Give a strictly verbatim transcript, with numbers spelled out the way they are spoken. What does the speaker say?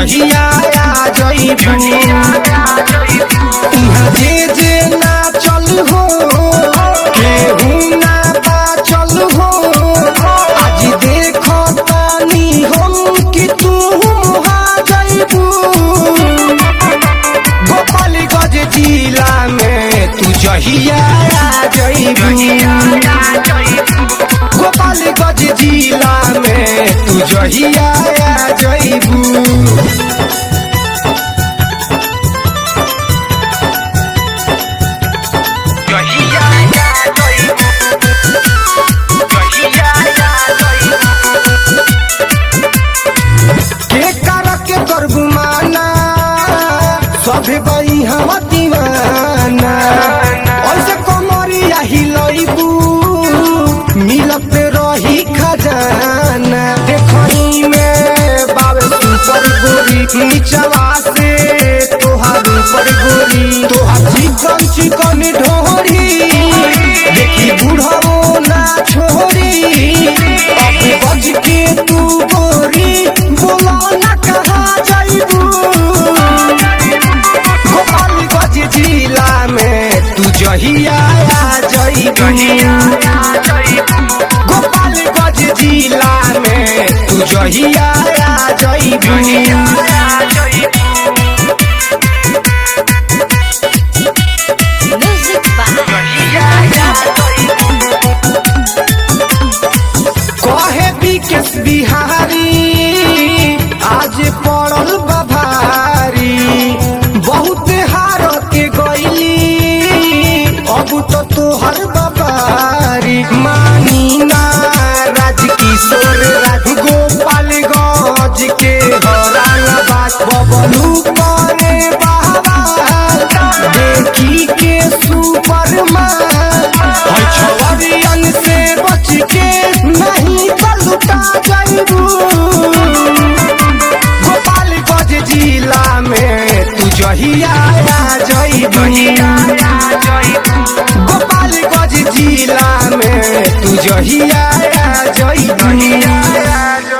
जहिया आ जइबू इहाँ जे जे ना चल हो केहू ना बा चल हो आज देखो तानी हम कि तू आ जइबू गोपालगंज जिला में तू जहिया आ जइबू गोपालगंज जिला में तू जहिया आ जइबू सभे बई हम दीवाना ऐसे कमरिया हिलइबू मिलत रही खजाना देखनी में बाबे सुपर गोरी नीचवा से तोहार ऊपर गोरी तोहार चिकन चिकन ढोरी देखी बुढ़ाओ ना छोरी अपने बज के तू गोरी बोला ना कहा जाइबू जिला में तू जहिया आ जइबू गोपालगंज जिला में तू जहिया आ जइबू कहे विकेश बिहारी आज पड़ल बा भारी बहुत हार के गईली अब तो तोहर बाबारी मानी ना राजकिशोर राज गोपालगंज के हराबाद बबलू करे बाबा देखी के सुपरमान छवरियन से बच के नहीं तो लुटा जाइबू गोपालगंज जिला में तू जहिया आ जइबू गोपालगंज जिला में तू जहिया आ जइबू।